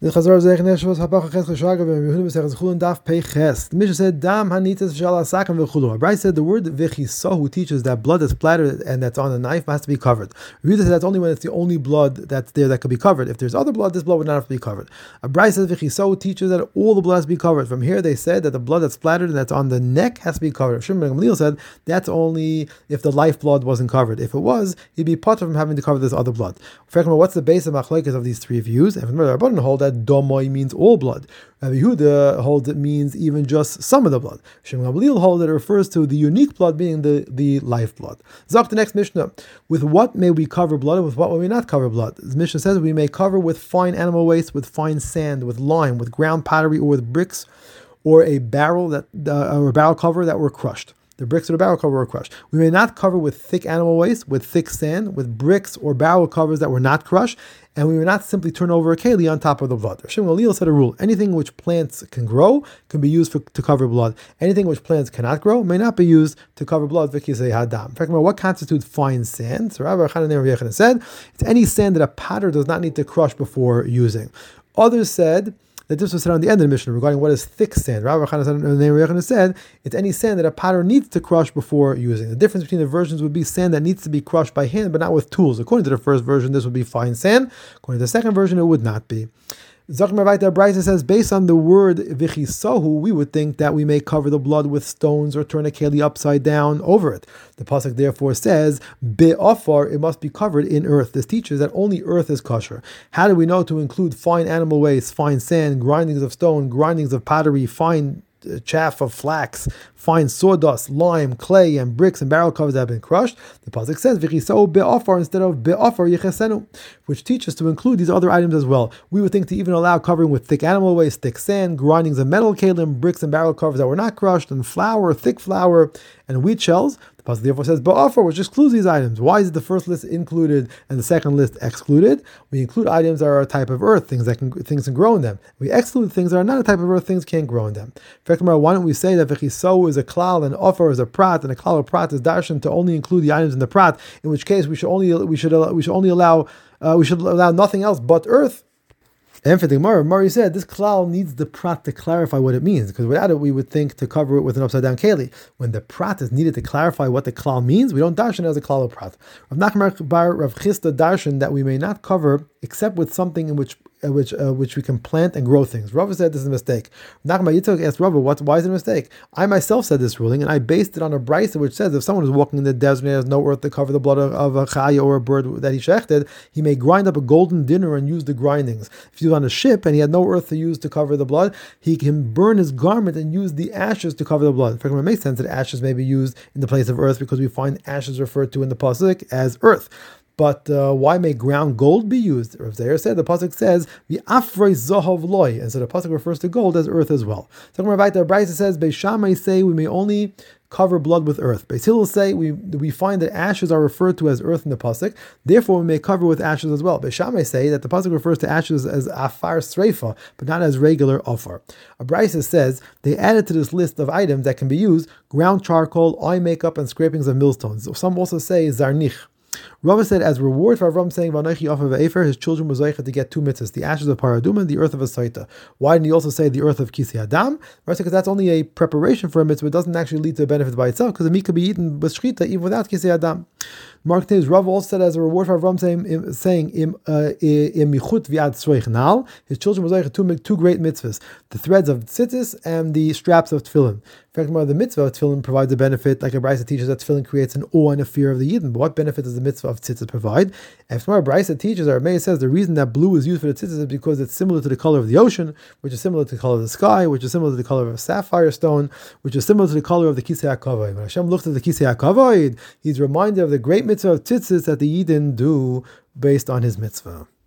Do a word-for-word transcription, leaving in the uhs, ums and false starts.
The Chazar Zech Neshvos Habacha Ches Cheshaga V'Yehuda B'Sechas Chulin Daf Pei Ches. The Mishnah said Dam Hanitas Shala Sakim V'Chulu. Rabbi said the word V'Chisahu teaches that blood that's splattered and that's on a knife has to be covered. Yehuda said that's only when it's the only blood that's there that could be covered. If there's other blood, this blood would not have to be covered. Rabbi says V'Chisahu teaches that all the blood has to be covered. From here they said that the blood that's splattered and that's on the neck has to be covered. Shimon ben Gamliel said that's only if the life blood wasn't covered. If it was, he'd be potter from having to cover this other blood. What's the base of machlokes of these three views? And from the Rabbanan hold that Domoi means all blood. Rabbi Yehuda holds it means even just some of the blood. Shimon Gamliel holds that it refers to the unique blood, meaning the, the life blood. Zok, the next Mishnah. With what may we cover blood and with what may we not cover blood? The Mishnah says we may cover with fine animal waste, with fine sand, with lime, with ground pottery, or with bricks, or a barrel that uh, or a barrel cover that were crushed. The bricks or the barrel cover were crushed. We may not cover with thick animal waste, with thick sand, with bricks or barrel covers that were not crushed, and we may not simply turn over a keli on top of the blood. Shimon Gamliel said a rule: anything which plants can grow can be used for, to cover blood. Anything which plants cannot grow may not be used to cover blood. V'kisei hadam. In fact, what constitutes fine sand? So Rabbi Chanan said it's any sand that a potter does not need to crush before using. Others said that this was said on the end of the Mishnah regarding what is thick sand. Rabbi Chanan said it's any sand that a potter needs to crush before using. The difference between the versions would be sand that needs to be crushed by hand, but not with tools. According to the first version, this would be fine sand. According to the second version, it would not be. Zachar Vaita Braisa says, based on the word V'chisahu, we would think that we may cover the blood with stones or turn a keli upside down over it. The pasuk therefore says, Be'afar, it must be covered in earth. This teaches that only earth is kosher. How do we know to include fine animal waste, fine sand, grindings of stone, grindings of pottery, fine chaff of flax, fine sawdust, lime, clay, and bricks and barrel covers that have been crushed? The pasuk says V'chisahu be'afar instead of be'afar yichesenu, which teaches to include these other items as well. We would think to even allow covering with thick animal waste, thick sand, grindings of metal kalim, bricks and barrel covers that were not crushed, and flour, thick flour, and wheat shells. The pasuk therefore says be'afar, which excludes these items. Why is the first list included and the second list excluded? We include items that are a type of earth, things that can things can grow in them. We exclude things that are not a type of earth, things can't grow in them. In fact, why don't we say that V'chisahu is a klal and offer is a prat, and a klal of prat is darshan to only include the items in the prat, in which case we should only we should we should only allow uh, we should allow nothing else but earth. And for the Gemara, Mari said this klal needs the prat to clarify what it means, because without it we would think to cover it with an upside down keli. When the prat is needed to clarify what the klal means, we don't darshan as a klal of prat. Rav Nachman bar Rav Chisda darshan that we may not cover except with something in which uh, which uh, which we can plant and grow things. Rava said this is a mistake. Nachman Yitzchak asked Rava, what why is it a mistake? I myself said this ruling, and I based it on a brisa which says if someone is walking in the desert and has no earth to cover the blood of, of a chaya or a bird that he shechted, he may grind up a golden dinner and use the grindings. If he was on a ship and he had no earth to use to cover the blood, he can burn his garment and use the ashes to cover the blood. In fact, it makes sense that ashes may be used in the place of earth because we find ashes referred to in the pasuk as earth. But uh, why may ground gold be used? Rav Zeir said the pasuk says v'afrei zahav loy, and so the pasuk refers to gold as earth as well. So Rav Brisa says Beis Shammai say we may only cover blood with earth. Beis Hillel say we we find that ashes are referred to as earth in the pasuk, therefore we may cover with ashes as well. Beis Shammai say that the pasuk refers to ashes as afar sreifa, but not as regular afar. A Brisa says they added to this list of items that can be used ground charcoal, eye makeup, and scrapings of millstones. Some also say zarnich. Rava said, as reward for Avram saying Vanochi off of Efer, his children was zeicha to get two mitzvahs: the ashes of Paraduma and the earth of a Saita. Why didn't he also say the earth of Kisei Adam? Right, because that's only a preparation for a mitzvah. It doesn't actually lead to a benefit by itself, because the meat could be eaten with shchita even without Kisei Adam. Mark Taves, Rav also said as a reward for Avram saying, saying im michut viad tzroich nal, his children was zeicha two two great mitzvahs: the threads of tzitzis and the straps of tefillin. In fact, the mitzvah of tefillin provides a benefit, like a brisa teaches that tefillin creates an awe and a fear of the Yidden. But what benefit does the mitzvah of tzitzis provide? And tomorrow, brisa teaches, or Meir says, the reason that blue is used for the tzitzis is because it's similar to the color of the ocean, which is similar to the color of the sky, which is similar to the color of a sapphire stone, which is similar to the color of the Kisei HaKavod. When Hashem looks at the Kisei HaKavod, he's reminded of the great mitzvah of tzitzis that the Yidden do based on his mitzvah.